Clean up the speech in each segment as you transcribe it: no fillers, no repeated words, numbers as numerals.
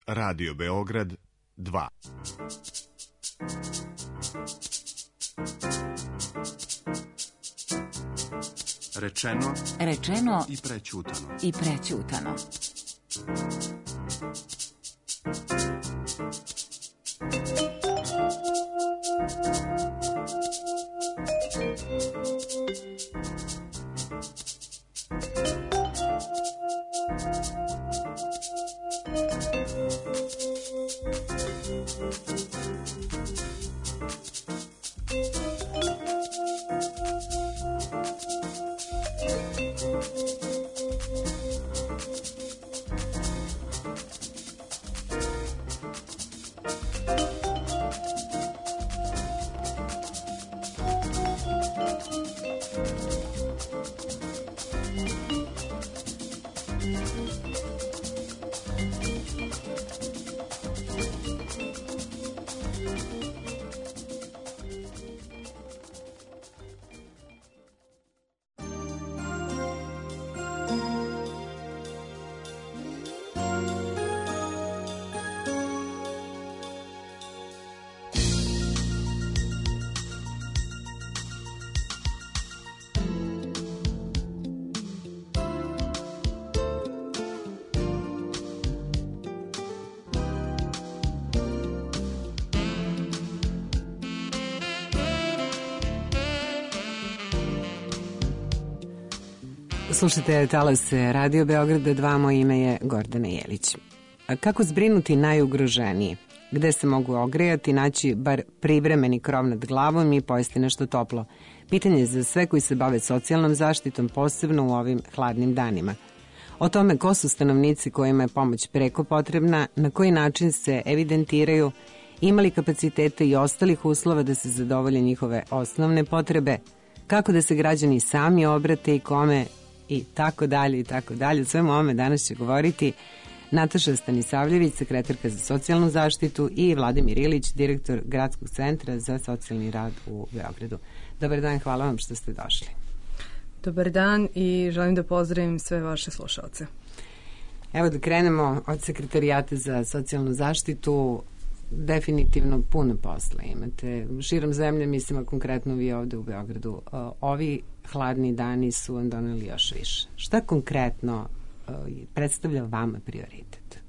Radio Beograd 2. Rečeno i prećutano. Slušajte talase Radio Beograda 2, moje ime je Gordana Jelić. Kako zbrinuti najugroženije? Gde se mogu ogrejati, naći bar privremeni krov nad glavom i pojesti nešto toplo? Pitanje je za sve koji se bave socijalnom zaštitom, posebno u ovim hladnim danima. O tome ko su stanovnici kojima je pomoć preko potrebna, na koji način se evidentiraju, ima li kapacitete i ostalih uslova da se zadovolje njihove osnovne potrebe, kako da se građani sami obrate i kome, i tako dalje, i tako dalje. O svemu ovome danas će govoriti Nataša Stanisavljević, sekretarka za socijalnu zaštitu, i Vladimir Ilić, direktor Gradskog centra za socijalni rad u Beogradu. Dobar dan, hvala vam što ste došli. Dobar dan i želim da pozdravim sve vaše slušalce. Evo da krenemo od Sekretarijata za socijalnu zaštitu. Definitivno puno posla imate širom zemlje, mislim, a konkretno vi ovde u Beogradu. Ovi hladni dani su vam doneli još više. Šta konkretno predstavlja vama prioritet?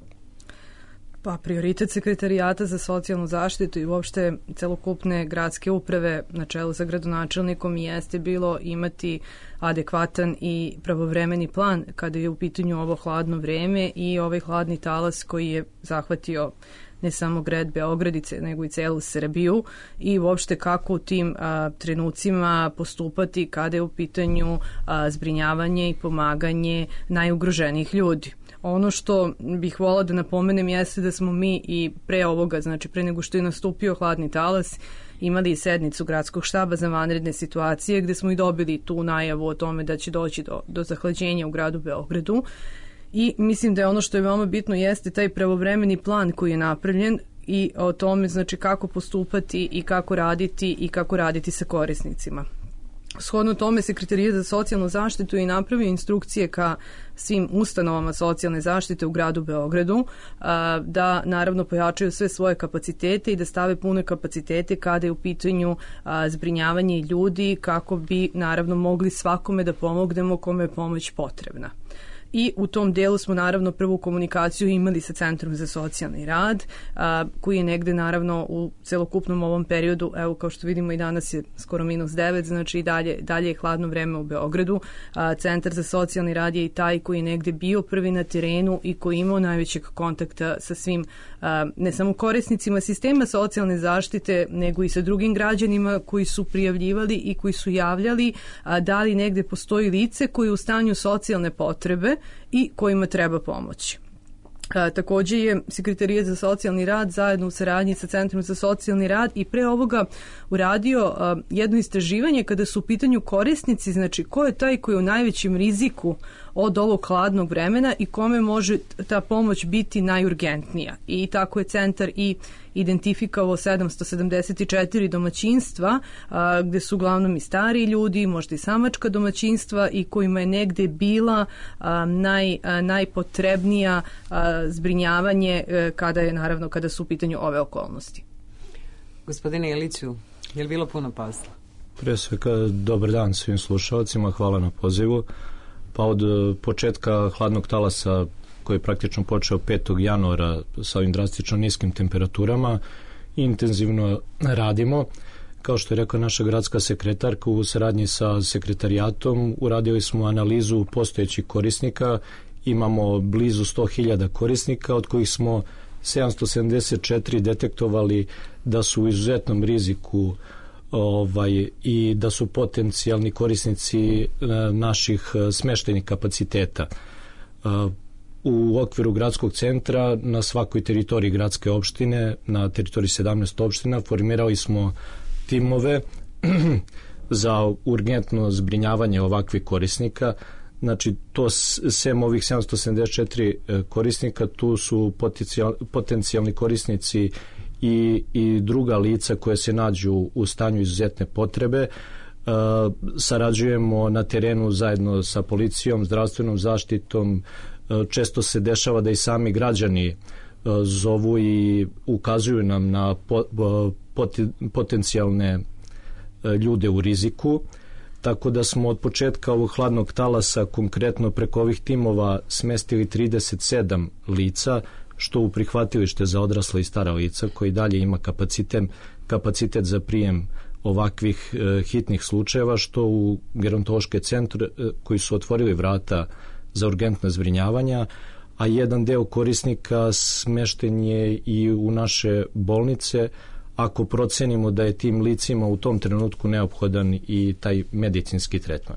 Pa prioritet Sekretarijata za socijalnu zaštitu i uopšte celokupne gradske uprave na čelu sa gradonačelnikom jeste bilo imati adekvatan i pravovremeni plan kada je u pitanju ovo hladno vreme i ovaj hladni talas koji je zahvatio ne samo grad Beogradice, nego i celu Srbiju, i uopšte kako u tim trenucima postupati kada je u pitanju zbrinjavanje i pomaganje najugroženijih ljudi. Ono što bih volila da napomenem jeste da smo mi i pre ovoga, znači pre nego što je nastupio hladni talas, imali sednicu gradskog štaba za vanredne situacije gde smo i dobili tu najavu o tome da će doći do zahlađenja u gradu Beogradu. I mislim da je ono što je veoma bitno jeste taj pravovremeni plan koji je napravljen i o tome, znači, kako postupati i kako raditi sa korisnicima. Shodno tome, Sekretarijat za socijalnu zaštitu je napravio instrukcije ka svim ustanovama socijalne zaštite u gradu Beogradu da naravno pojačaju sve svoje kapacitete i da stave pune kapacitete kada je u pitanju zbrinjavanje ljudi, kako bi naravno mogli svakome da pomognemo kome je pomoć potrebna. I u tom delu smo naravno prvu komunikaciju imali sa Centrom za socijalni rad, koji je negde naravno u celokupnom ovom periodu, evo kao što vidimo i danas je skoro -9, znači i dalje je hladno vreme u Beogradu. Centar za socijalni rad je i taj koji je negde bio prvi na terenu i koji imao najvećeg kontakta sa svim, ne samo korisnicima sistema socijalne zaštite, nego i sa drugim građanima koji su prijavljivali i koji su javljali da li negde postoji lice koje je u stanju socijalne potrebe i kojima treba pomoći. Takođe je Sekretarijat za socijalni rad zajedno u saradnji sa Centrom za socijalni rad i pre ovoga uradio jedno istraživanje kada su u pitanju korisnici, znači ko je taj koji je u najvećem riziku od ovog hladnog vremena i kome može ta pomoć biti najurgentnija. I tako je centar i identifikovao 774 domaćinstva gde su uglavnom i stariji ljudi, možda i samačka domaćinstva i kojima je negde bila najpotrebnija zbrinjavanje kada su u pitanju ove okolnosti. Gospodine Jeliću, je li bilo puno posla? Pre svega, dobar dan svim slušalcima, hvala na pozivu. Pa od početka hladnog talasa koji je praktično počeo 5. januara sa ovim drastično niskim temperaturama, intenzivno radimo. Kao što je rekla naša gradska sekretarka, u saradnji sa sekretarijatom uradili smo analizu postojećih korisnika. Imamo blizu 100.000 korisnika, od kojih smo 774 detektovali da su u izuzetnom riziku i da su potencijalni korisnici naših smeštajnih kapaciteta. U okviru gradskog centra na svakoj teritoriji gradske opštine, na teritoriji 17 opština, formirali smo timove za urgentno zbrinjavanje ovakvih korisnika. Znači, to sem ovih 774 korisnika, tu su potencijalni korisnici i druga lica koje se nađu u stanju izuzetne potrebe. Sarađujemo na terenu zajedno sa policijom, zdravstvenom zaštitom. Često se dešava da i sami građani zovu i ukazuju nam na potencijalne ljude u riziku. Tako da smo od početka ovog hladnog talasa konkretno preko ovih timova smestili 37 lica, što u prihvatilište za odrasla i stara lica, koji dalje ima kapacitet za prijem ovakvih hitnih slučajeva, što u gerontološke centre koji su otvorili vrata za urgentna zbrinjavanja, a jedan deo korisnika smešten je i u naše bolnice, ako procenimo da je tim licima u tom trenutku neophodan i taj medicinski tretman.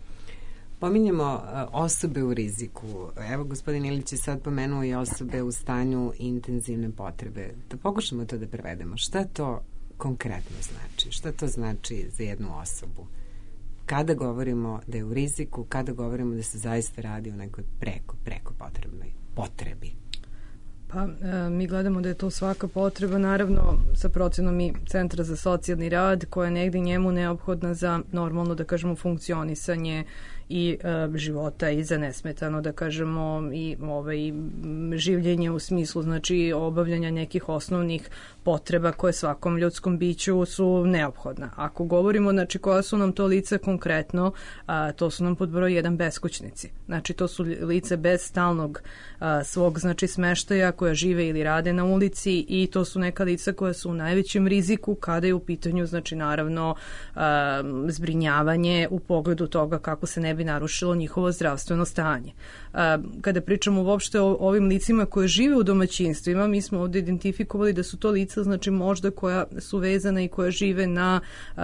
Pominjemo osobe u riziku. Evo, gospodin Ilić je sad pomenuo i osobe u stanju intenzivne potrebe. Da pokušamo to da prevedemo. Šta to konkretno znači? Šta to znači za jednu osobu? Kada govorimo da je u riziku, kada govorimo da se zaista radi o nekoj preko potrebnoj potrebi? Pa, mi gledamo da je to svaka potreba, naravno sa procenom i Centra za socijalni rad, koja je negde njemu neophodna za normalno, da kažemo, funkcionisanje i života i za nesmetano, da kažemo, i življenje u smislu, znači, obavljanja nekih osnovnih potreba koje svakom ljudskom biću su neophodna. Ako govorimo, znači, koja su nam to lica konkretno, to su nam pod broj 1 beskućnici. Znači, to su lice bez stalnog svog, znači, smeštaja, koja žive ili rade na ulici, i to su neka lica koja su u najvećem riziku kada je u pitanju, znači, naravno, zbrinjavanje u pogledu toga kako se ne bi narušilo njihovo zdravstveno stanje. Kada pričamo uopšte o ovim licima koje žive u domaćinstvima, mi smo ovde identifikovali da su to lica, znači, možda koja su vezana i koja žive na,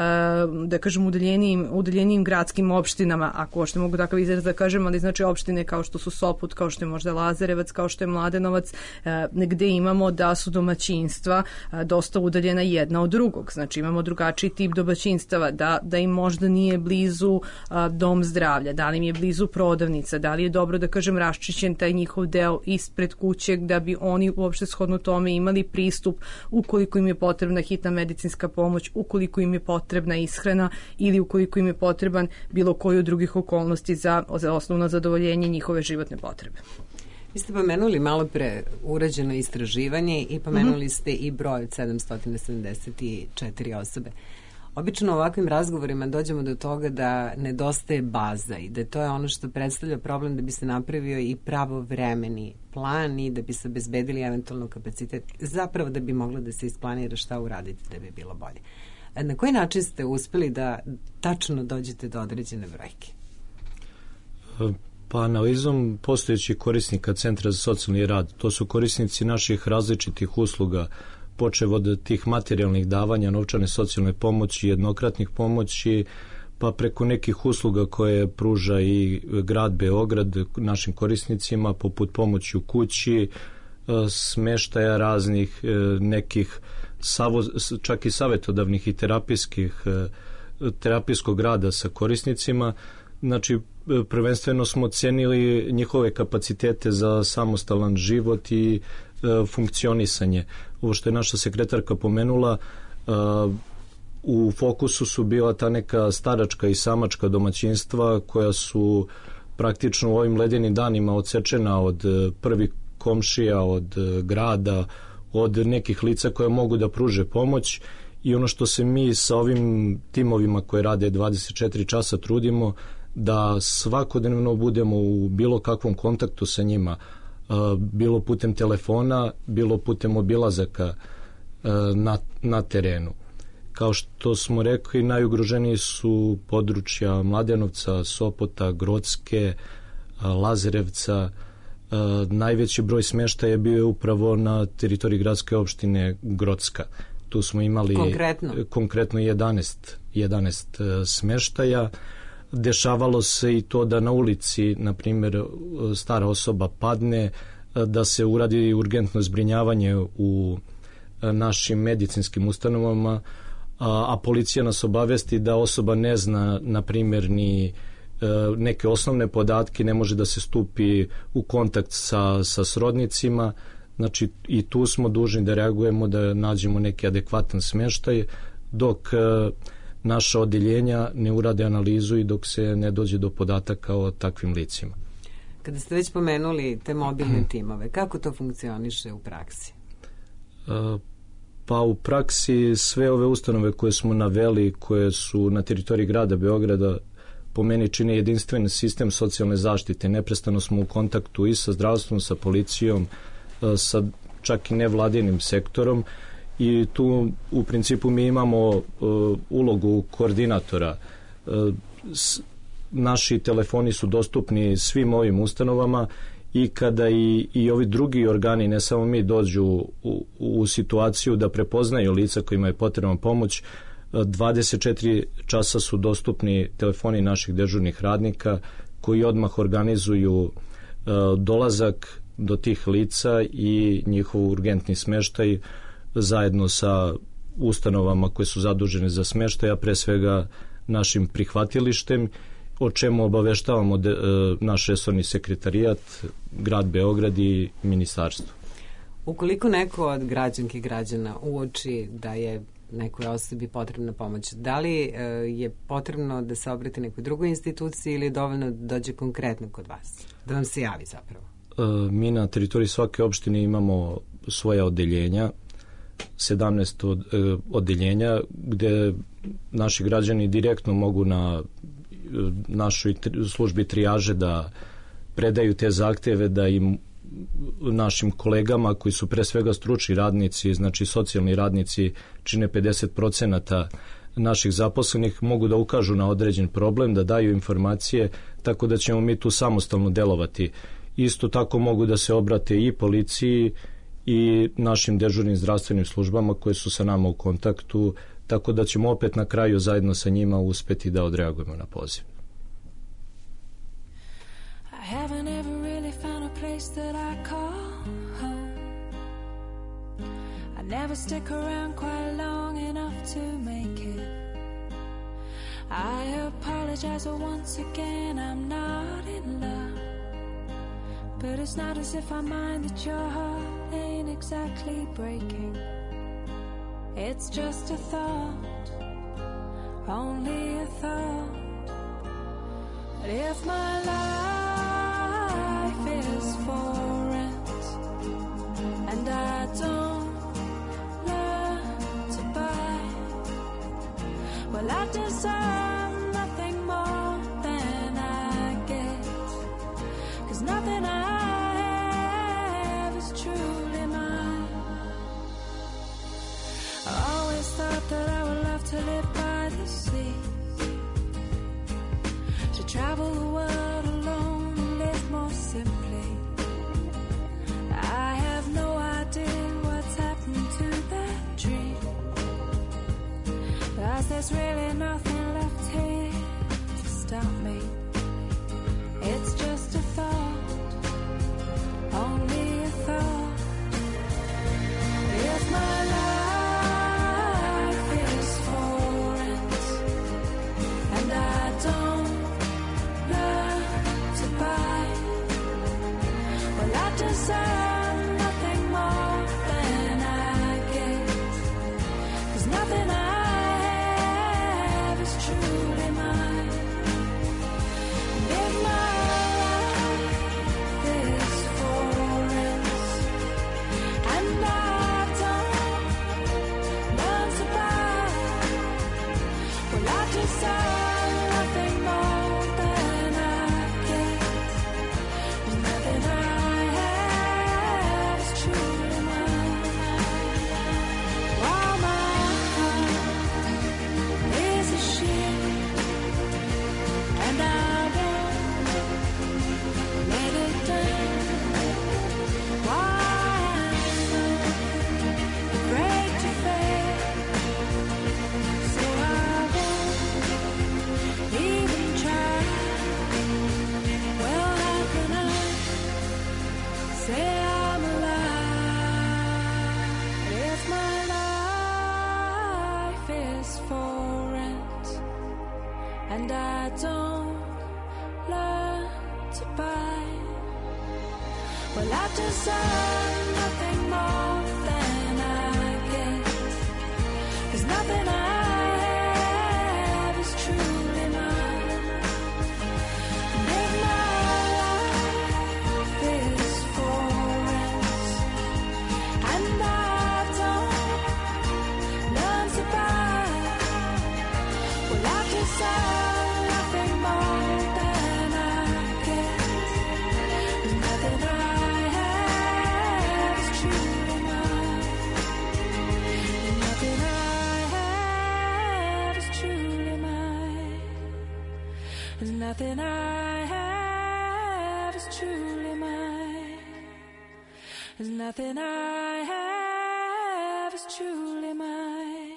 da kažem, udaljenijim gradskim opštinama, ako uopšte mogu takav izraz da kažem, ali znači opštine kao što su Sopot, kao što je možda Lazarevac, kao što je Mladenovac, gde imamo da su domaćinstva dosta udaljena jedna od drugog. Znači, imamo drugačiji tip domaćinstava, da im možda nije blizu dom zdravlja, da li im je blizu prodavnica, da li je dobro, da kažem, raščišćen taj njihov deo ispred kuće, da bi oni uopšte shodno tome imali pristup ukoliko im je potrebna hitna medicinska pomoć, ukoliko im je potrebna ishrana ili ukoliko im je potreban bilo koji od drugih okolnosti za osnovno zadovoljenje njihove životne potrebe. Vi ste pomenuli malo pre urađeno istraživanje i pomenuli ste i broj 774 osobe. Obično u ovakvim razgovorima dođemo do toga da nedostaje baza i da to je ono što predstavlja problem da bi se napravio i pravovremeni plan i da bi se obezbedili eventualno kapacitet, zapravo da bi moglo da se isplanira šta uraditi da bi bilo bolje. Na koji način ste uspeli da tačno dođete do određene brojke? Pa analizom postojećih korisnika Centra za socijalni rad, to su korisnici naših različitih usluga, počev od tih materijalnih davanja, novčane socijalne pomoći, jednokratnih pomoći, pa preko nekih usluga koje pruža i grad Beograd našim korisnicima, poput pomoći u kući, smeštaja raznih nekih čak i savjetodavnih i terapijskog rada sa korisnicima. Znači, prvenstveno smo cenili njihove kapacitete za samostalan život i funkcionisanje. Ovo što je naša sekretarka pomenula, u fokusu su bila ta neka staračka i samačka domaćinstva koja su praktično u ovim ledenim danima odsečena od prvih komšija, od grada, od nekih lica koja mogu da pruže pomoć, i ono što se mi sa ovim timovima koje rade 24 časa trudimo, da svakodnevno budemo u bilo kakvom kontaktu sa njima, bilo putem telefona, bilo putem obilazaka na terenu. Kao što smo rekli, najugroženiji su područja Mladenovca, Sopota, Grocke, Lazarevca. Najveći broj smještaja je bio upravo na teritoriji gradske opštine Grocka. Tu smo imali konkretno 11 smještaja. Dešavalo se i to da na ulici, na primjer, stara osoba padne, da se uradi urgentno zbrinjavanje u našim medicinskim ustanovama, a policija nas obavesti da osoba ne zna, na primjer, ni neke osnovne podatke, ne može da se stupi u kontakt sa srodnicima. Znači, i tu smo dužni da reagujemo, da nađemo neki adekvatan smještaj, dok naša odeljenja ne urade analizu i dok se ne dođe do podataka o takvim licima. Kada ste već pomenuli te mobilne timove, kako to funkcioniše u praksi? Pa u praksi sve ove ustanove koje smo naveli, koje su na teritoriji grada Beograda, po meni čine jedinstven sistem socijalne zaštite. Neprestano smo u kontaktu i sa zdravstvom, sa policijom, sa čak i nevladinim sektorom, i tu u principu mi imamo ulogu koordinatora. Naši telefoni su dostupni svim ovim ustanovama, i kada i ovi drugi organi, ne samo mi, dođu u situaciju da prepoznaju lica kojima je potrebna pomoć, 24 časa su dostupni telefoni naših dežurnih radnika koji odmah organizuju dolazak do tih lica i njihov urgentni smještaj zajedno sa ustanovama koje su zadužene za smještaj, a pre svega našim prihvatilištem, o čemu obaveštavamo naš resorni sekretarijat, grad Beograd i ministarstvo. Ukoliko neko od građanki i građana uoči da je nekoj osobi potrebna pomoć, da li je potrebno da se obrati nekoj drugoj instituciji ili je dovoljno da dođe konkretno kod vas, da vam se javi zapravo? Mi na teritoriji svake opštine imamo svoja odeljenja, 17 odeljenja, gde naši građani direktno mogu na našoj službi trijaže da predaju te zahtjeve, da im našim kolegama koji su pre svega stručni radnici, znači socijalni radnici, čine 50% naših zaposlenih, mogu da ukažu na određen problem, da daju informacije, tako da ćemo mi tu samostalno delovati. Isto tako mogu da se obrate i policiji i našim dežurnim zdravstvenim službama koje su sa nama u kontaktu, tako da ćemo opet na kraju zajedno sa njima uspeti da odreagujemo na poziv. I haven't ever really found a place that I call home. I never stick around quite long enough to make it. I apologize once again, I'm not in love. But it's not as if I mind that your heart ain't exactly breaking. It's just a thought, only a thought. But if my life is for rent and I don't learn to buy, well, I deserve nothing more than I get, 'cause nothing I have is truly mine. I always thought that I would love to live by the sea, to travel the world alone and live more simply. I have no idea what's happened to that dream, 'cause there's really nothing left here to stop me. It's just a thought, only a thought. If my life is for rent and I don't learn don't learn to buy, well, I've just earned nothing more than I get, 'cause nothing I have is truly mine. And if my life is for rent and I don't learn to buy, well, I've just earned nothing more than I get, 'cause nothing I have is truly mine. And nothing I have is truly mine. And nothing I have is truly mine. And nothing I have is truly mine.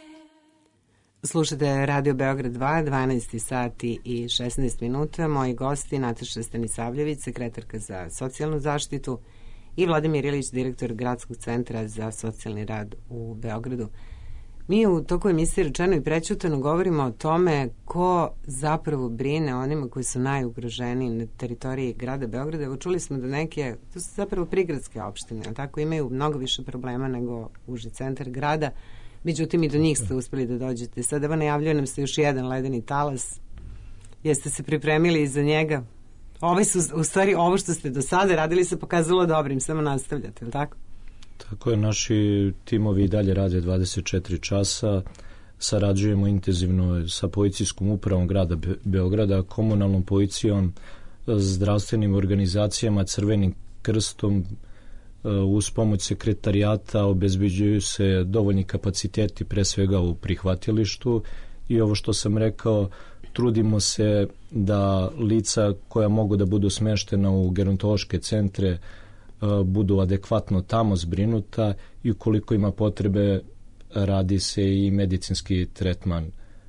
Slušate Radio Beograd 2, 12 sati i 16 minuta. Moji gosti Nataša Stanisavljević, sekretarka za socijalnu zaštitu, i Vladimir Ilić, direktor Gradskog centra za socijalni rad u Beogradu. Mi u toku emisije Rečeno i prećutano govorimo o tome ko zapravo brine onima koji su najugroženiji na teritoriji grada Beograda. Evo, čuli smo da neke, to su zapravo prigradske opštine, tako imaju mnogo više problema nego uži centar grada. Međutim, i do njih ste uspeli da dođete. Sad evo najavljaju nam se još jedan ledeni talas. Jeste se pripremili za njega? U stvari, ovo što ste do sada radili se pokazalo dobrim, samo nastavljate, je li tako? Tako je, naši timovi i dalje rade 24 časa, sarađujemo intenzivno sa policijskom upravom grada Beograda, komunalnom policijom, zdravstvenim organizacijama, Crvenim krstom, uz pomoć sekretarijata obezbeđuju se dovoljni kapaciteti pre svega u prihvatilištu i ovo što sam rekao, trudimo se da lica koja mogu da budu smeštena u gerontološke centre budu adekvatno tamo zbrinuta i ukoliko ima potrebe radi se i medicinski tretman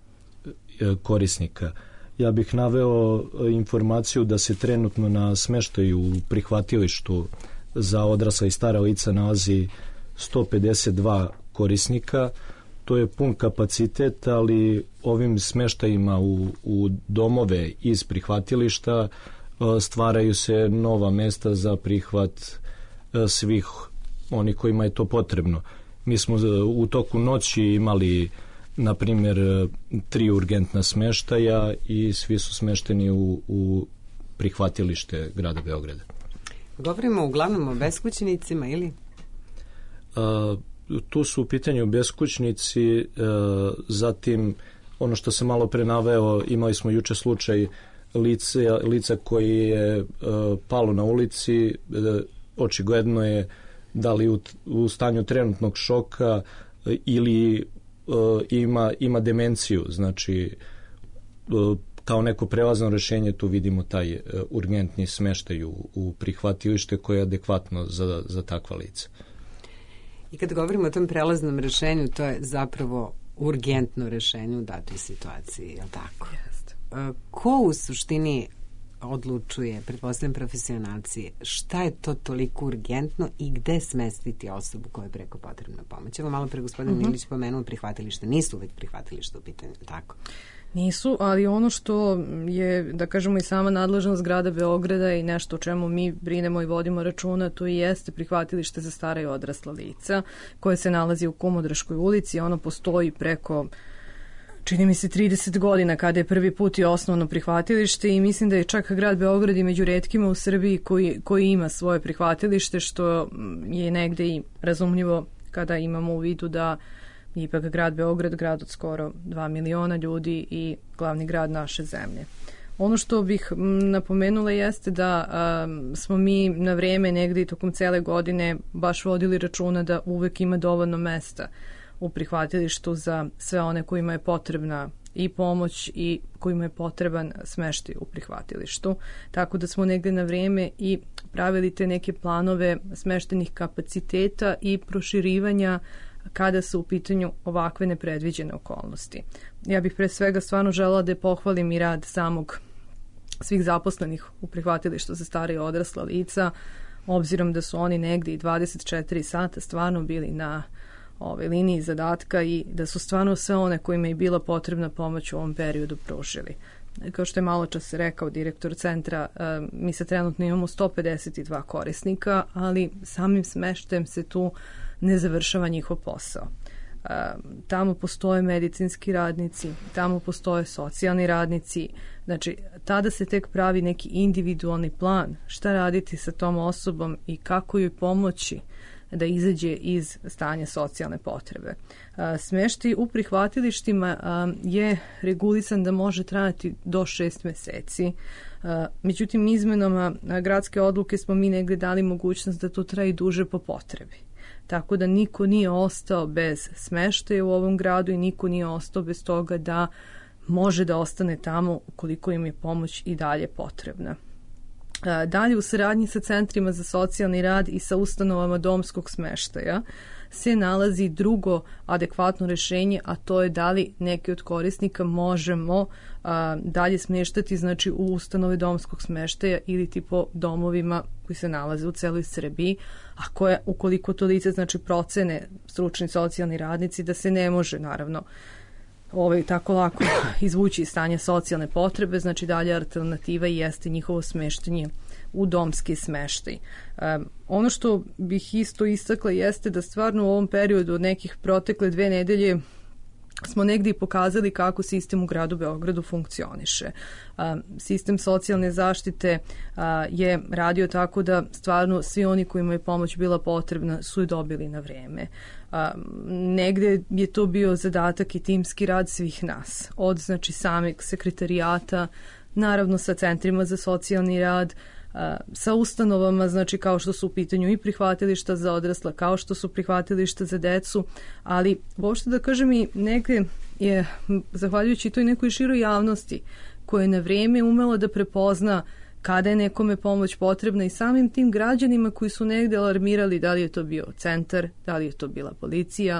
korisnika. Ja bih naveo informaciju da se trenutno na smeštaju u prihvatilištu za odrasla i stara lica nalazi 152 korisnika. To je pun kapacitet, ali ovim smeštajima u domove iz prihvatilišta stvaraju se nova mesta za prihvat svih onih kojima je to potrebno. Mi smo u toku noći imali, na primjer, 3 urgentna smeštaja i svi su smešteni u prihvatilište grada Beograda. Govorimo uglavnom o beskućnicima ili? Tu su u pitanju beskućnici, zatim ono što sam malo pre naveo, imali smo juče slučaj lica koji je palo na ulici, očigledno je da li u stanju trenutnog šoka ili ima demenciju, znači kao neko prelazno rešenje tu vidimo taj urgentni smeštaj u prihvatilište koje je adekvatno za takva lica. I kad govorimo o tom prelaznom rešenju, to je zapravo urgentno rešenje u datoj situaciji, je li tako? Jeste. Ko u suštini odlučuje, pretpostavljam profesionalci, šta je to toliko urgentno i gde smestiti osobu koja je preko potrebna pomoć? Evo malo pre gospodin Ilić pomenuo prihvatilište. Nisu uvek prihvatilište u pitanju, tako? Nisu, ali ono što je, da kažemo, i sama nadležnost grada Beograda i nešto o čemu mi brinemo i vodimo računa, to i jeste prihvatilište za stara i odrasla lica koje se nalazi u Kumodraškoj ulici. Ono postoji preko, čini mi se, 30 godina kada je prvi put i osnovno prihvatilište i mislim da je čak grad Beograd i među retkima u Srbiji koji ima svoje prihvatilište, što je negde i razumljivo kada imamo u vidu da ipak grad Beograd, grad od skoro 2 miliona ljudi i glavni grad naše zemlje. Ono što bih napomenula jeste da smo mi na vreme negde i tokom cele godine baš vodili računa da uvek ima dovoljno mesta u prihvatilištu za sve one kojima je potrebna i pomoć i kojima je potreban smeštaj u prihvatilištu. Tako da smo negde na vreme i pravili te neke planove smeštenih kapaciteta i proširivanja kada su u pitanju ovakve nepredviđene okolnosti. Ja bih pre svega stvarno želela da pohvalim i rad svih zaposlenih u prihvatilištu za stara i odrasla lica, obzirom da su oni negde i 24 sata stvarno bili na liniji zadatka i da su stvarno sve one kojima je bila potrebna pomoć u ovom periodu pružili. kao što je malo čas rekao direktor centra, mi sad trenutno imamo 152 korisnika, ali samim smeštajem se tu ne završava njihov posao. Tamo postoje medicinski radnici, tamo postoje socijalni radnici, znači tada se tek pravi neki individualni plan šta raditi sa tom osobom i kako joj pomoći da izađe iz stanja socijalne potrebe. Smeštaj u prihvatilištima je regulisan da može trajati do 6 meseci. Međutim, izmenama gradske odluke smo mi negde dali mogućnost da to traje duže po potrebi. Tako da niko nije ostao bez smeštaja u ovom gradu i niko nije ostao bez toga da može da ostane tamo ukoliko im je pomoć i dalje potrebna. Dalje, u saradnji sa centrima za socijalni rad i sa ustanovama domskog smeštaja se nalazi drugo adekvatno rešenje, a to je da li neki od korisnika možemo dalje smeštati, znači u ustanove domskog smeštaja ili po domovima koji se nalaze u celoj Srbiji, a koje, ukoliko to lice, znači procene stručni socijalni radnici da se ne može, naravno, tako lako izvući iz stanja socijalne potrebe, znači dalje alternativa jeste njihovo smeštanje u domski smeštaj. Ono što bih isto istakla jeste da stvarno u ovom periodu od nekih protekle 2 nedelje smo negdje i pokazali kako sistem u gradu Beogradu funkcioniše. Sistem socijalne zaštite je radio tako da stvarno svi oni kojima je pomoć bila potrebna su je dobili na vreme. Negde je to bio zadatak i timski rad svih nas, od znači samih sekretarijata, naravno sa centrima za socijalni rad, sa ustanovama, znači kao što su u pitanju i prihvatilišta za odrasla, kao što su prihvatilišta za decu, ali uopšte da kažem i negde je, zahvaljujući toj nekoj široj javnosti koja je na vrijeme umela da prepozna kada je nekome pomoć potrebna i samim tim građanima koji su negde alarmirali da li je to bio centar, da li je to bila policija,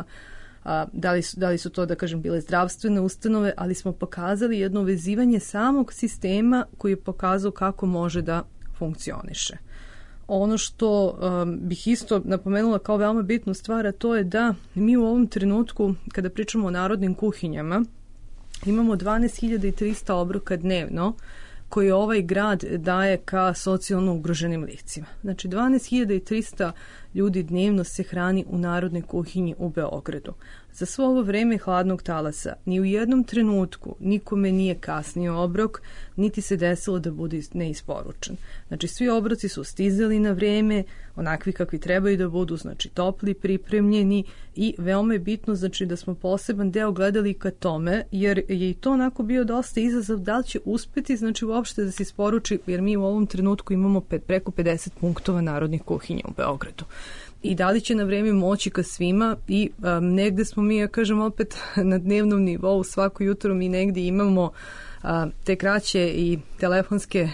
da li su to, da kažem, bile zdravstvene ustanove, ali smo pokazali jedno vezivanje samog sistema koji je pokazao kako može da funkcioniše. Ono što bih isto napomenula kao veoma bitnu stvar, a to je da mi u ovom trenutku, kada pričamo o narodnim kuhinjama, imamo 12.300 obroka dnevno koje ovaj grad daje ka socijalno ugroženim licima. Znači 12.300 ljudi dnevno se hrani u narodnoj kuhinji u Beogradu. Za svo ovo vreme hladnog talasa ni u jednom trenutku nikome nije kasnio obrok, niti se desilo da bude neisporučen. Znači svi obroci su stizali na vreme, onakvi kakvi trebaju da budu, znači topli, pripremljeni i veoma je bitno, znači da smo poseban deo gledali ka tome, jer je i to onako bio dosta izazov da li će uspeti, znači uopšte da se isporuči, jer mi u ovom trenutku imamo preko 50 punktova narodnih kuhinja u Beogradu. I da li će na vreme moći ka svima i negde smo mi, ja kažem opet, na dnevnom nivou svako jutro mi negde imamo te kraće i telefonske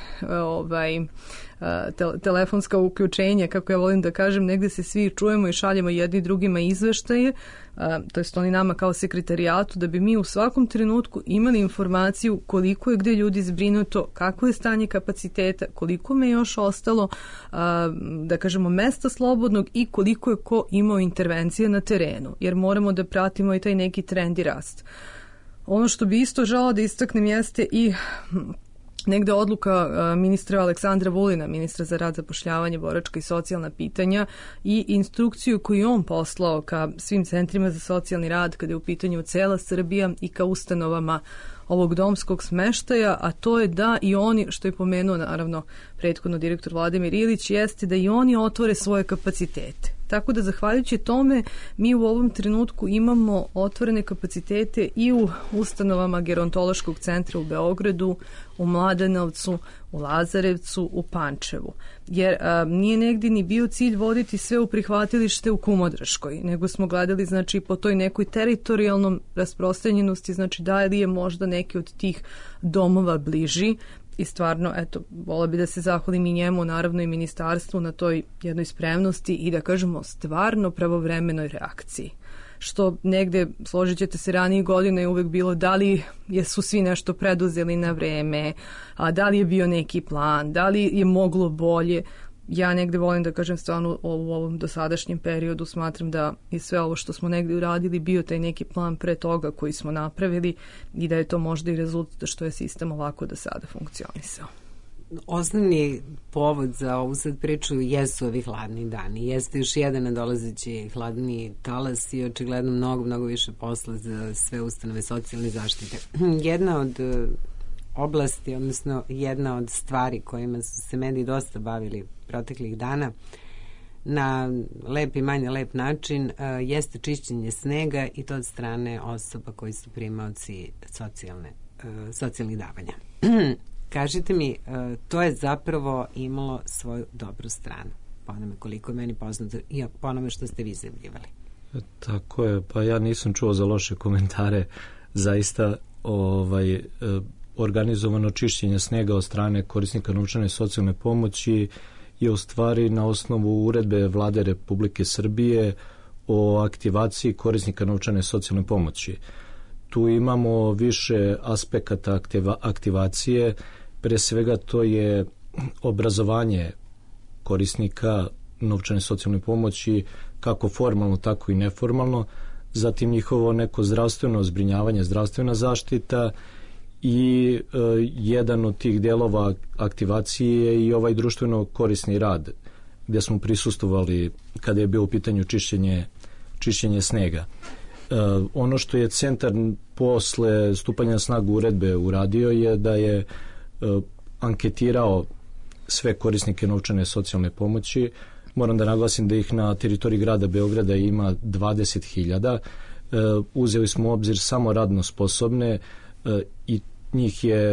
telefonska uključenja, kako ja volim da kažem, negde se svi čujemo i šaljemo jedni drugima izveštaje, to jest oni nama kao sekretarijatu, da bi mi u svakom trenutku imali informaciju koliko je gde ljudi zbrinuto, kako je stanje kapaciteta, koliko me još ostalo, da kažemo, mesta slobodnog i koliko je ko imao intervencije na terenu, jer moramo da pratimo i taj neki trend i rast. Ono što bi isto želao da istaknem jeste i negde odluka ministra Aleksandra Vulina, ministra za rad, zapošljavanje, boračka i socijalna pitanja i instrukciju koju on poslao ka svim centrima za socijalni rad kada je u pitanju cela Srbija i ka ustanovama ovog domskog smeštaja, a to je da i oni, što je pomenuo naravno prethodno direktor Vladimir Ilić, jeste da i oni otvore svoje kapacitete. Tako da zahvaljujući tome mi u ovom trenutku imamo otvorene kapacitete i u ustanovama gerontološkog centra u Beogradu, u Mladenovcu, u Lazarevcu, u Pančevu. Jer nije negdje ni bio cilj voditi sve u prihvatilište u Kumodraškoj, nego smo gledali, znači, po toj nekoj teritorijalnom rasprostranjenosti, znači da li je možda neki od tih domova bliži. I stvarno, eto, vola bi da se zahvalim i njemu, naravno i ministarstvu na toj jednoj spremnosti i da kažemo stvarno pravovremenoj reakciji. Što negde, složit ćete se, ranije godine je uvek bilo da li su svi nešto preduzeli na vreme, a da li je bio neki plan, da li je moglo bolje. ja negde volim da kažem stvarno u ovom dosadašnjem periodu smatram da i sve ovo što smo negde uradili bio taj neki plan pre toga koji smo napravili i da je to možda i rezultat što je sistem ovako do sada funkcionisao. Osnovni povod za ovu sad priču jesu ovi hladni dani. Jeste još jedan nadolazeći hladni talas i očigledno mnogo više posla za sve ustanove socijalne zaštite. Jedna od oblasti, odnosno jedna od stvari kojima su se mediji dosta bavili proteklih dana na lep i manje lep način jeste čišćenje snega i to od strane osoba koji su primaoci socijalnih davanja. Kažite mi, to je zapravo imalo svoju dobru stranu, po onome koliko je meni poznato i po onome što ste vi izjavljivali. Tako je, pa ja nisam čuo za loše komentare, zaista organizovano čišćenje snega od strane korisnika novčane socijalne pomoći je u stvari na osnovu uredbe Vlade Republike Srbije o aktivaciji korisnika novčane socijalne pomoći. Tu imamo više aspekata aktivacije, pre svega to je obrazovanje korisnika novčane socijalne pomoći kako formalno, tako i neformalno, zatim njihovo neko zdravstveno zbrinjavanje, zdravstvena zaštita i jedan od tih delova aktivacije je i ovaj društveno korisni rad gdje smo prisustvovali kada je bio u pitanju čišćenje snega. Ono što je centar posle stupanja na snagu uredbe uradio je da je anketirao sve korisnike novčane socijalne pomoći. Moram da naglasim da ih na teritoriji grada Beograda ima 20.000. Uzeli smo u obzir samo radno sposobne i njih je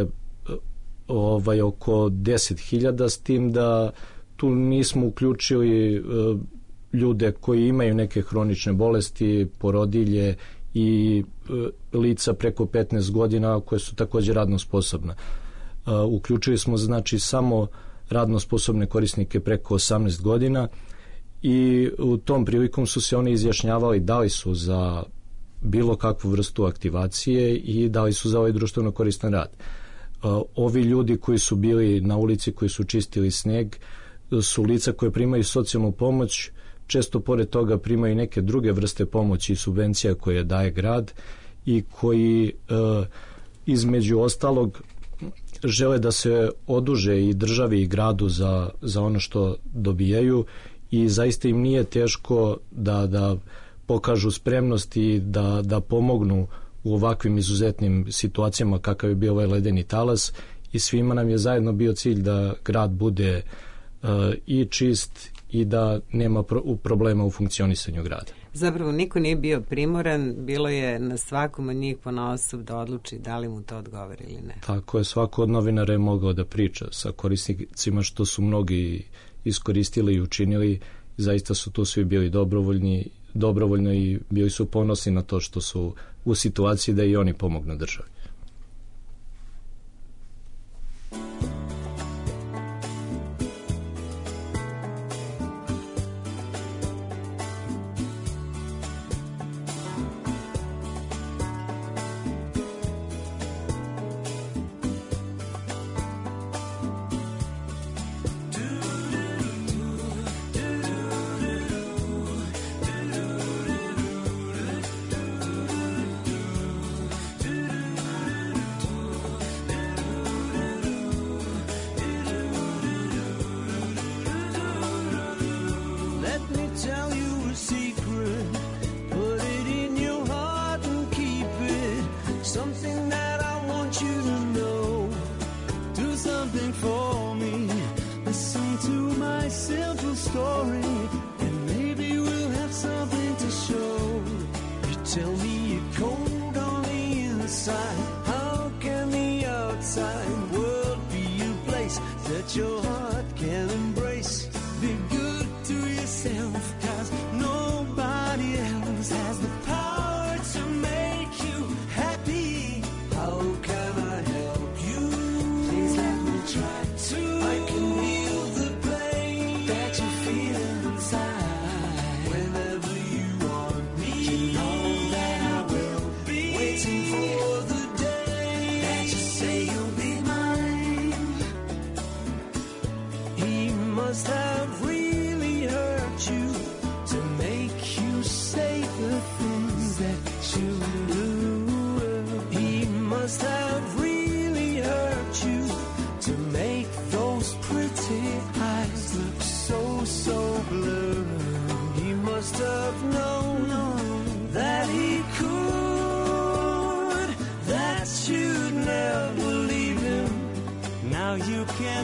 oko 10.000, s tim da tu nismo uključili ljude koji imaju neke hronične bolesti, porodilje i lica preko 15 godina koje su također radno sposobna. Uključili smo znači samo radno sposobne korisnike preko 18 godina i u tom prilikom su se oni izjašnjavali da li su za bilo kakvu vrstu aktivacije i da li su za ovaj društveno koristan rad. Ovi ljudi koji su bili na ulici, koji su čistili sneg, su lica koje primaju socijalnu pomoć, često pored toga primaju neke druge vrste pomoći i subvencija koje daje grad i koji između ostalog žele da se oduže i državi i gradu za ono što dobijaju i zaista im nije teško da pokažu spremnost i da pomognu u ovakvim izuzetnim situacijama kakav je bio ovaj ledeni talas i svima nam je zajedno bio cilj da grad bude i čist i da nema problema u funkcionisanju grada. Zapravo niko nije bio primoran, bilo je na svakom od njih ponaosob da odluči da li mu to odgovara ili ne. Tako je, svako od novinara je mogao da priča sa korisnicima, što su mnogi iskoristili i učinili. Zaista su tu svi bili dobrovoljno i bili su ponosni na to što su u situaciji da i oni pomognu državi.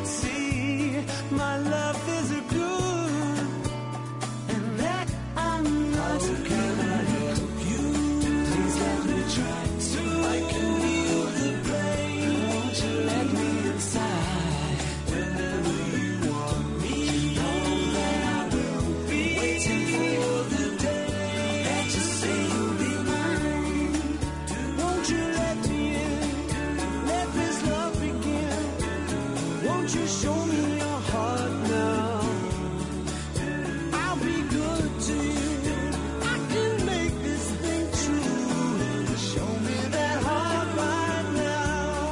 cannot see. My love is a good, and that I'm not. How can I help you? Please let me try to. I can heal the pain. Won't you let me inside? Whenever you want me, you know that I will be waiting for the day that you say you'll be mine. Won't you let me in? Let this love begin. Won't you show me your heart now? I'll be good to you. I can make this thing true. Show me that heart right now.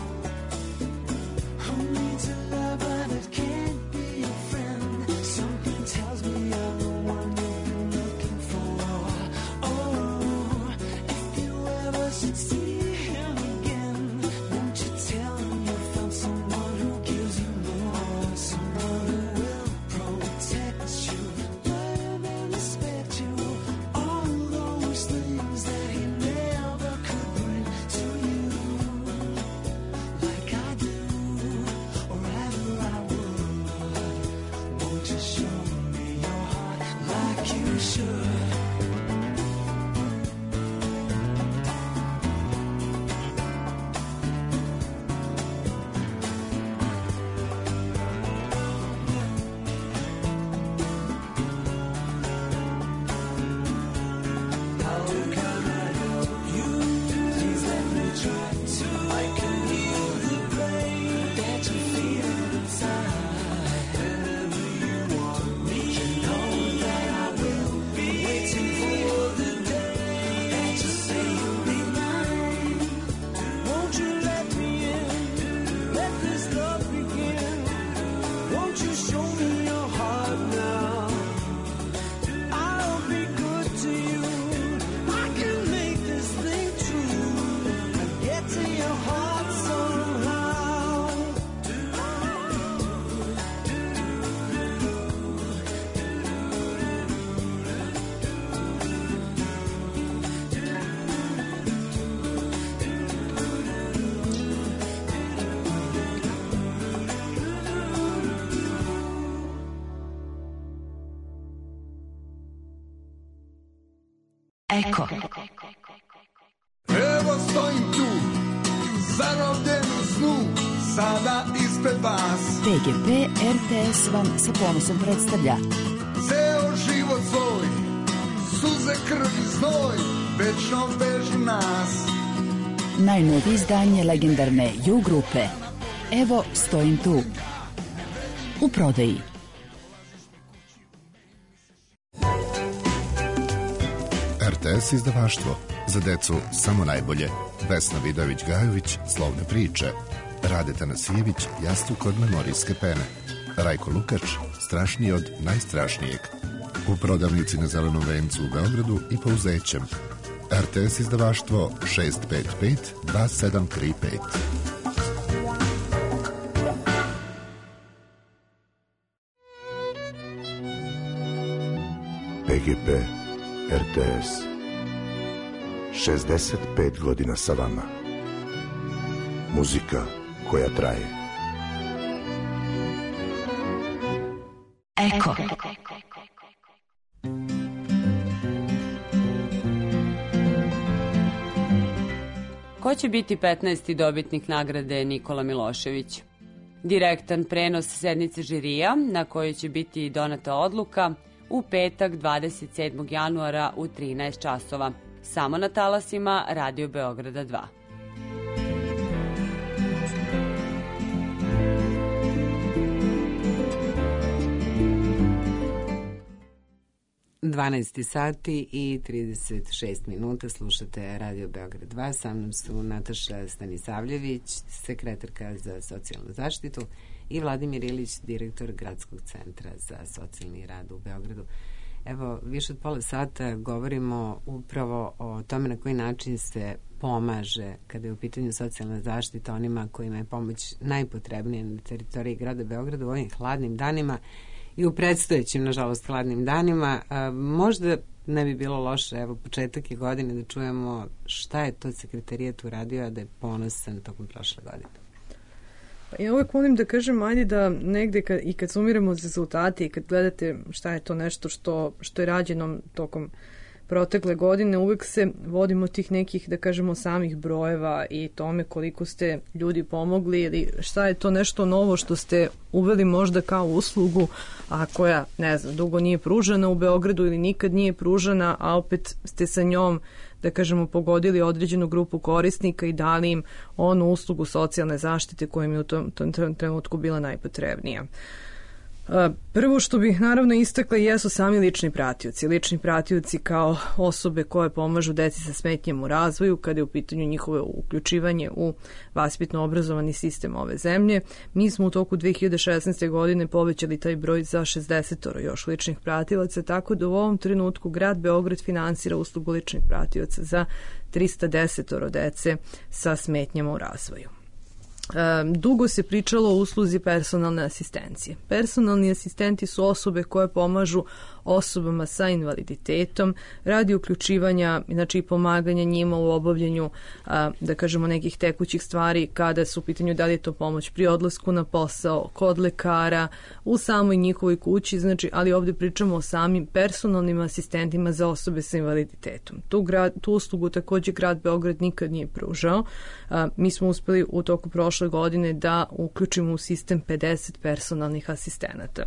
Who needs a lover that can't be a friend? Something tells me I'm the one you've been looking for. Oh, if you ever should see him again, won't you tell him you found someone who gives you more, someone who will protect you, love and respect you, all those things that he never could bring to you, like I do, or ever I would. Won't you show me your heart like you should? How can I help you? Please let me try to. I can heal the pain that you feel inside. Whenever you want me, you know that I will be waiting for the day that you say you'll be mine. Won't you let me in? Let this love begin. Won't you show me your heart now? I'll be good to you. I can make this thing true. I get to your heart somehow. Eko. Evo stojim tu, zarobljen u snu, sada ispred vas. PGP RTS vam sa ponosom predstavlja Ceo život svoj, suze, krv i znoj, večno vežu nas. najnovije izdanje legendarne You grupe Evo stojim tu. U prodaji. RTS izdavaštvo. Za decu samo najbolje. Vesna Vidović-Gajović, Slovne priče. Rade Tanasijević, Jastuk od memorijske pene. Rajko Lukač, Strašniji od najstrašnijeg. U prodavnici na Zelenom vencu u Beogradu i po Uzećem. RTS izdavaštvo 655 2735. PGP RTS 65 godina sa vama. Muzika koja traje. Eko. Ko će biti 15. dobitnik nagrade Nikola Milošević? Direktan prenos sednice žirija na kojoj će biti donata odluka u petak 27. januara u 13 časova. Samo na talasima Radio Beograda 2. 12 sati i 36 minuta, slušate Radio Beograd 2. Sa mnom su Nataša Stanisavljević, sekretarka za socijalnu zaštitu, i Vladimir Ilić, direktor Gradskog centra za socijalni rad u Beogradu. Evo, više od pola sata govorimo upravo o tome na koji način se pomaže kada je u pitanju socijalna zaštita onima kojima je pomoć najpotrebnija na teritoriji grada Beograda u ovim hladnim danima i u predstojećim, nažalost, hladnim danima. Možda ne bi bilo loše, evo, početak je godine, da čujemo šta je to sekretarijat uradio, a da je ponosan tokom prošle godine. Pa ja uvek volim da kažem, ajde da negde i kad sumiramo rezultate i kad gledate šta je to nešto što je rađeno tokom protekle godine, uvek se vodimo tih nekih, da kažemo, samih brojeva i tome koliko ste ljudi pomogli ili šta je to nešto novo što ste uveli možda kao uslugu, a koja, ne znam, dugo nije pružana u Beogradu ili nikad nije pružana, a opet ste sa njom, da kažemo, pogodili određenu grupu korisnika i dali im onu uslugu socijalne zaštite koja im je u tom trenutku bila najpotrebnija. Prvo što bih naravno istakla jesu sami lični pratioci. Lični pratioci kao osobe koje pomažu deci sa smetnjama u razvoju kada je u pitanju njihovo uključivanje u vaspitno-obrazovani sistem ove zemlje. Mi smo u toku 2016. godine povećali taj broj za 60 još ličnih pratilaca, tako da u ovom trenutku grad Beograd finansira uslugu ličnih pratioca za 310 dece sa smetnjama u razvoju. Dugo se pričalo o usluzi personalne asistencije. Personalni asistenti su osobe koje pomažu osobama sa invaliditetom radi uključivanja, znači i pomaganja njima u obavljanju, da kažemo, nekih tekućih stvari kada su u pitanju da li je to pomoć pri odlasku na posao, kod lekara, u samoj njihovoj kući, znači, ali ovdje pričamo o samim personalnim asistentima za osobe sa invaliditetom. Tu uslugu također grad Beograd nikad nije pružao. Mi smo uspeli u toku prošle godine da uključimo u sistem 50 personalnih asistenata.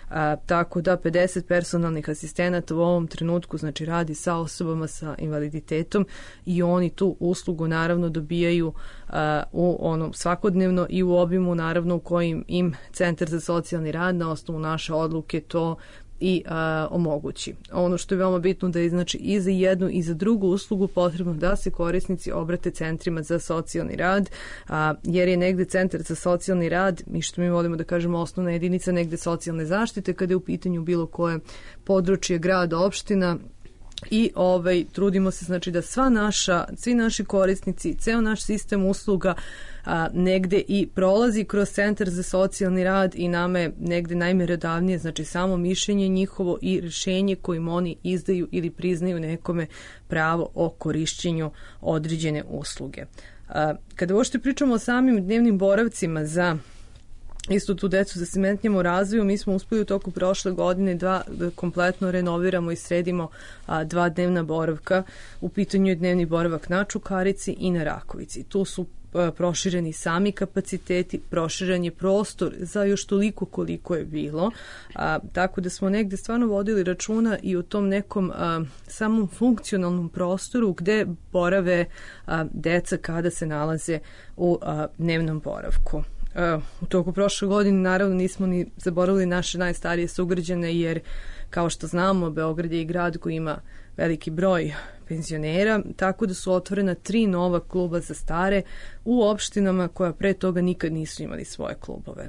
Tako da 50 personalnih asistenata u ovom trenutku, znači, radi sa osobama sa invaliditetom i oni tu uslugu naravno dobijaju u onom svakodnevno i u obimu naravno u kojim im Centar za socijalni rad na osnovu naše odluke to i omogući. Ono što je veoma bitno da je, znači, i za jednu i za drugu uslugu potrebno da se korisnici obrate centrima za socijalni rad, jer je negde Centar za socijalni rad, i što mi volimo da kažemo osnovna jedinica negde socijalne zaštite kada je u pitanju bilo koje područje, grad, opština, i trudimo se, znači, da svi naši korisnici, ceo naš sistem usluga negde i prolazi kroz Centar za socijalni rad i nama je negde najmerodavnije, znači, samo mišljenje njihovo i rješenje kojim oni izdaju ili priznaju nekome pravo o korišćenju određene usluge. Kada uopšte pričamo o samim dnevnim boravcima za isto tu decu sa smetnjama u razvoju, mi smo uspeli u toku prošle godine da kompletno renoviramo i sredimo 2 dnevna boravka. U pitanju je dnevni boravak na Čukarici i na Rakovici. Tu su prošireni sami kapaciteti, proširen je prostor za još toliko koliko je bilo, tako da smo negde stvarno vodili računa i u tom nekom samom funkcionalnom prostoru gde borave deca kada se nalaze u dnevnom boravku. U toku prošle godine naravno nismo ni zaboravili naše najstarije sugrađane, jer kao što znamo Beograd je i grad koji ima veliki broj penzionera, tako da su otvorena 3 nova kluba za stare u opštinama koja pre toga nikad nisu imali svoje klubove.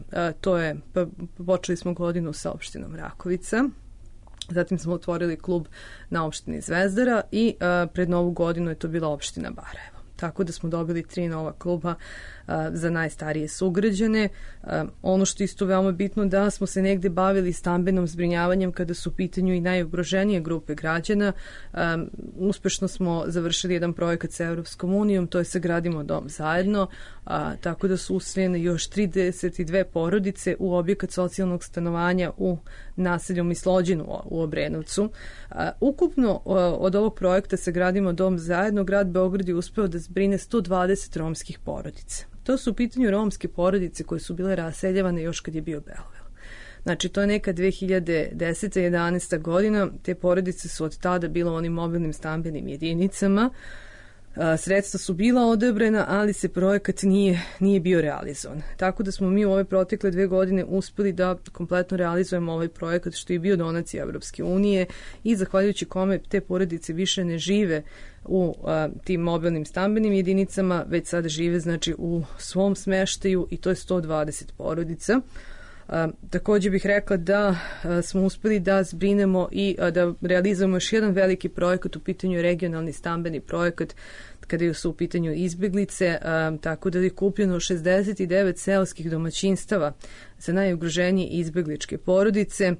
Počeli smo godinu sa opštinom Rakovica, zatim smo otvorili klub na opštini Zvezdara i pred novu godinu je to bila opština Barajevo. Tako da smo dobili 3 nova kluba za najstarije sugrađane. Ono što isto veoma bitno da smo se negde bavili stambenom zbrinjavanjem kada su u pitanju i najugroženije grupe građana. Uspešno smo završili jedan projekat sa Evropskom unijom, to je Sagradimo dom zajedno, tako da su useljene još 32 porodice u objekat socijalnog stanovanja u naselju Mislođinu u Obrenovcu. Ukupno od ovog projekta Sagradimo dom zajedno grad Beograd je uspeo da zbrine 120 romskih porodica. To su u pitanju romske porodice koje su bile raseljavane još kad je bio Beovel. Znači, to je neka 2010-11. godina. Te porodice su od tada bile u onim mobilnim stambenim jedinicama. Sredstva su bila odebrena, ali se projekat nije bio realizovan. Tako da smo mi u ove protekle 2 godine uspeli da kompletno realizujemo ovaj projekat, što je bio donacija Evropske unije i zahvaljujući kome te porodice više ne žive u tim mobilnim stambenim jedinicama, već sada žive, znači, u svom smeštaju i to je 120 porodica. Također bih rekla da smo uspeli da zbrinemo i da realizujemo još jedan veliki projekat, u pitanju regionalni stambeni projekat kada su u pitanju izbjeglice, tako da je kupljeno 69 seoskih domaćinstava za najugroženije izbjegličke porodice,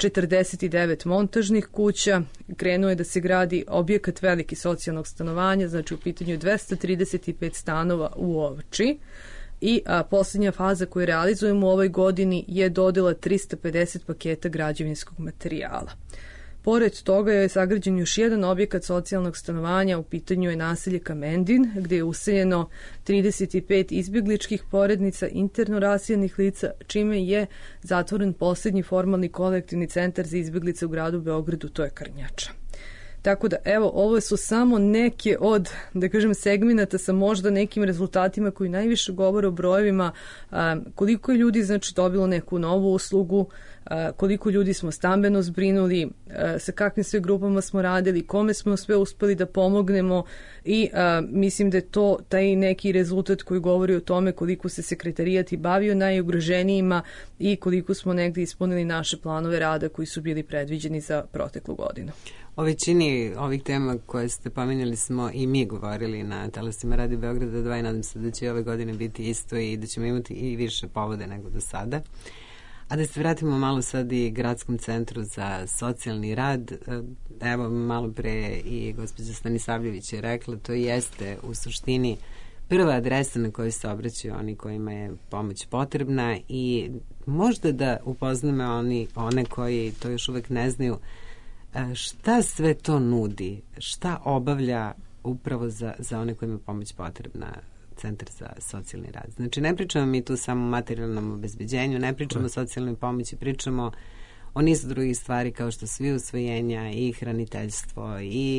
49 montažnih kuća, krenuo je da se gradi objekat veliki socijalnog stanovanja, znači u pitanju 235 stanova u Ovči. i posljednja faza koju realizujemo u ovoj godini je dodela 350 paketa građevinskog materijala. Pored toga je sagrađen još jedan objekat socijalnog stanovanja, u pitanju je naselje Kamendin, gdje je useljeno 35 izbjegličkih porodnica interno raseljenih lica, čime je zatvoren posljednji formalni kolektivni centar za izbjeglice u gradu Beogradu, to je Krnjača. Tako da, evo, ovo su samo neke od, da kažem, segmenata sa možda nekim rezultatima koji najviše govore o brojevima, koliko je ljudi, znači, dobilo neku novu uslugu, koliko ljudi smo stambeno zbrinuli, sa kakvim sve grupama smo radili, kome smo sve uspeli da pomognemo i mislim da je to taj neki rezultat koji govori o tome koliko se sekretarijat i bavio najugroženijima i koliko smo negdje ispunili naše planove rada koji su bili predviđeni za proteklu godinu. O većini ovih tema koje ste pominjali smo i mi govorili na talasima Radio Beograda 2 i nadam se da će ove godine biti isto i da ćemo imati i više povode nego do sada. A da se vratimo malo sad i Gradskom centru za socijalni rad, evo malo pre i gospođa Stanisavljević je rekla, to jeste u suštini prva adresa na kojoj se obraćaju oni kojima je pomoć potrebna i možda da upoznamo one koji to još uvek ne znaju, šta sve to nudi, šta obavlja upravo za one kojima je pomoć potrebna Centar za socijalni rad. Znači, ne pričamo mi tu samo o materijalnom obezbeđenju, ne pričamo o socijalnoj pomoći, pričamo o nizu drugih stvari kao što su i usvojenja i hraniteljstvo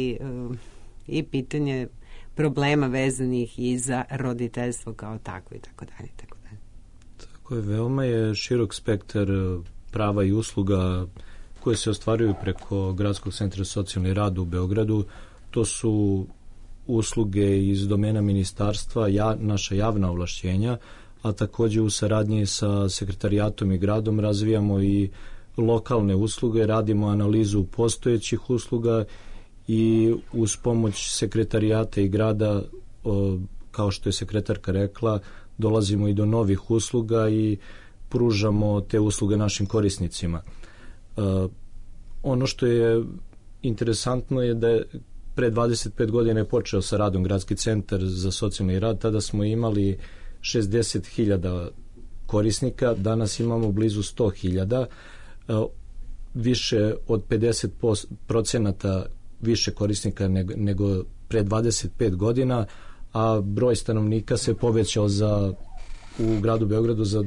i pitanje problema vezanih i za roditeljstvo kao takvo i tako dalje. Tako je, veoma je širok spektar prava i usluga koje se ostvaruju preko Gradskog centra za socijalni rad u Beogradu. To su usluge iz domena ministarstva, naša javna ovlašćenja, a također u saradnji sa sekretarijatom i gradom razvijamo i lokalne usluge, radimo analizu postojećih usluga i uz pomoć sekretarijata i grada, kao što je sekretarka rekla, dolazimo i do novih usluga i pružamo te usluge našim korisnicima. Ono što je interesantno je da je pre 25 godina je počeo sa radom Gradski centar za socijalni rad, tada smo imali 60.000 korisnika, danas imamo blizu 100.000, više od 50% više korisnika nego pre 25 godina, a broj stanovnika se povećao u gradu Beogradu za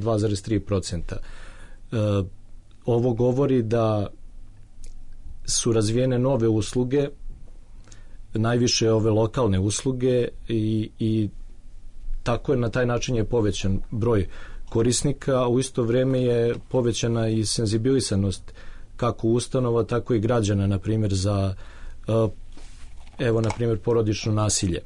2,3%. Ovo govori da su razvijene nove usluge, najviše ove lokalne usluge i tako je, na taj način je povećan broj korisnika, a u isto vrijeme je povećana i senzibilisanost kako ustanova, tako i građana, na primjer za porodično nasilje.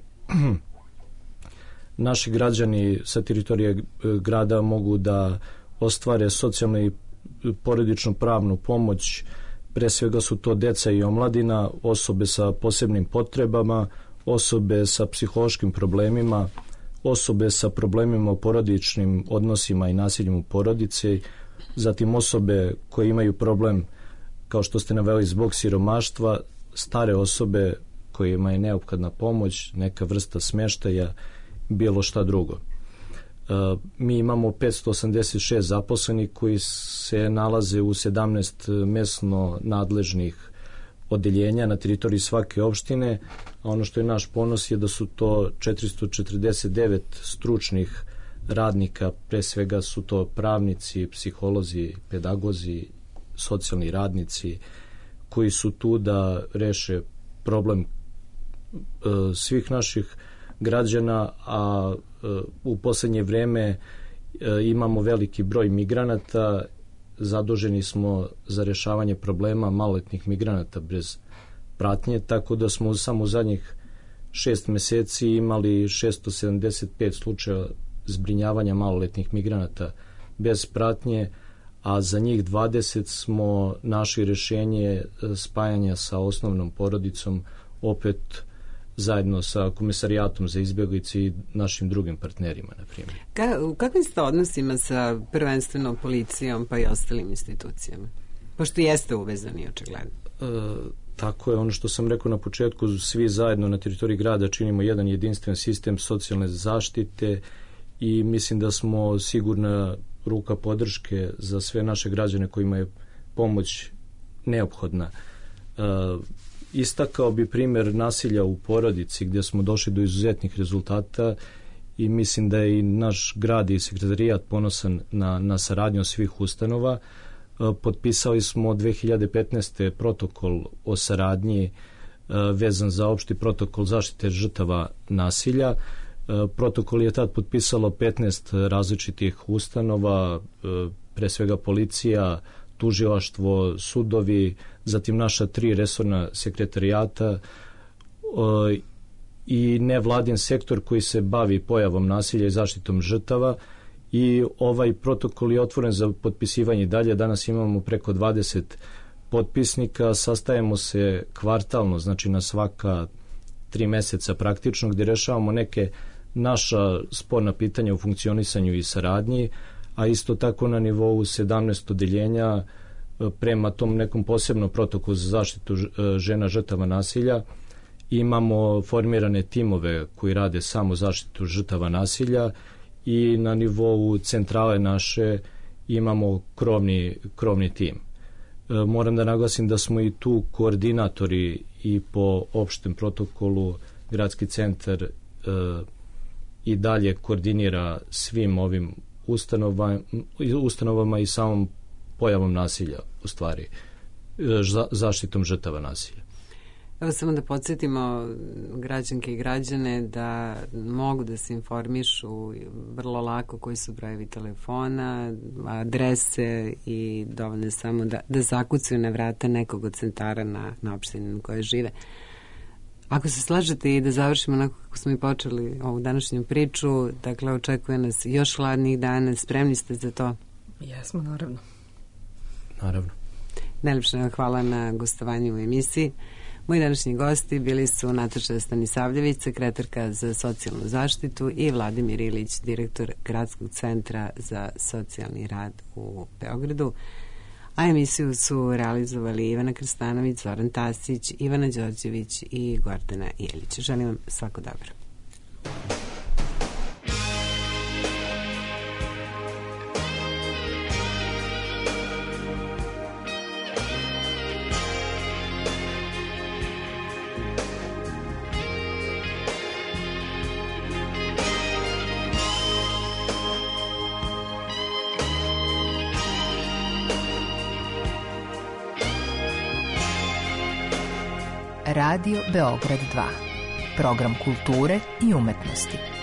Naši građani sa teritorije grada mogu da ostvare socijalnu i porodičnu pravnu pomoć. Pre svega su to deca i omladina, osobe sa posebnim potrebama, osobe sa psihološkim problemima, osobe sa problemima u porodičnim odnosima i nasiljem u porodici, zatim osobe koje imaju problem, kao što ste naveli, zbog siromaštva, stare osobe kojima je neophodna pomoć, neka vrsta smještaja, bilo šta drugo. Mi imamo 586 zaposlenih koji se nalaze u 17 mesno nadležnih odeljenja na teritoriji svake opštine, a ono što je naš ponos je da su to 449 stručnih radnika, pre svega su to pravnici, psiholozi, pedagozi, socijalni radnici, koji su tu da reše problem svih naših građana, a u posljednje vrijeme imamo veliki broj migranata, zaduženi smo za rješavanje problema maloletnih migranata bez pratnje, tako da smo samo u zadnjih 6 mjeseci imali 675 slučaja zbrinjavanja maloletnih migranata bez pratnje, a za njih 20 smo našli rješenje spajanja sa osnovnom porodicom, opet zajedno sa Komisarijatom za izbjeglice i našim drugim partnerima, na primjer. U kakvim ste odnosima sa prvenstveno policijom pa i ostalim institucijama? Pošto jeste uvezani, očigledno. Tako je, ono što sam rekao na početku, svi zajedno na teritoriji grada činimo jedan jedinstven sistem socijalne zaštite i mislim da smo sigurna ruka podrške za sve naše građane kojima je pomoć neophodna. Istakao bi primjer nasilja u porodici gdje smo došli do izuzetnih rezultata i mislim da je i naš grad i sekretarijat ponosan na saradnju svih ustanova. Potpisali smo 2015. protokol o saradnji vezan za opšti protokol zaštite žrtava nasilja. Protokol je tad potpisalo 15 različitih ustanova, pre svega policija, tužilaštvo, sudovi, zatim naša 3 resorna sekretarijata i nevladin sektor koji se bavi pojavom nasilja i zaštitom žrtava. I ovaj protokol je otvoren za potpisivanje dalje. Danas imamo preko 20 potpisnika, sastajemo se kvartalno, znači na svaka 3 meseca praktično, gdje rešavamo neke naša sporna pitanja u funkcionisanju i saradnji, a isto tako na nivou 17 odeljenja prema tom nekom posebnom protokolu za zaštitu žena žrtava nasilja imamo formirane timove koji rade samo zaštitu žrtava nasilja i na nivou centrale naše imamo krovni tim. Moram da naglasim da smo i tu koordinatori i po opštem protokolu gradski centar i dalje koordinira svim ovim ustanovama i samom pojavom nasilja, u stvari, zaštitom žrtava nasilja. Evo samo da podsjetimo građanke i građane da mogu da se informišu vrlo lako koji su brojevi telefona, adrese i dovoljno samo da zakucaju na vrata nekog od centara na opštini na kojoj žive. Ako se slažete i da završimo onako kako smo i počeli ovu današnju priču, dakle očekuje nas još hladnih dana, spremni ste za to? Jesmo, naravno. Naravno. Najlepša hvala na gostovanju u emisiji. Moji današnji gosti bili su Nataša Stanisavljević, sekretarka za socijalnu zaštitu, i Vladimir Ilić, direktor Gradskog centra za socijalni rad u Beogradu. A emisiju su realizovali Ivana Krstanović, Zoran Tasić, Ivana Đorđević i Gordana Jelić. Želim vam svako dobro. Radio Beograd 2. Program kulture i umetnosti.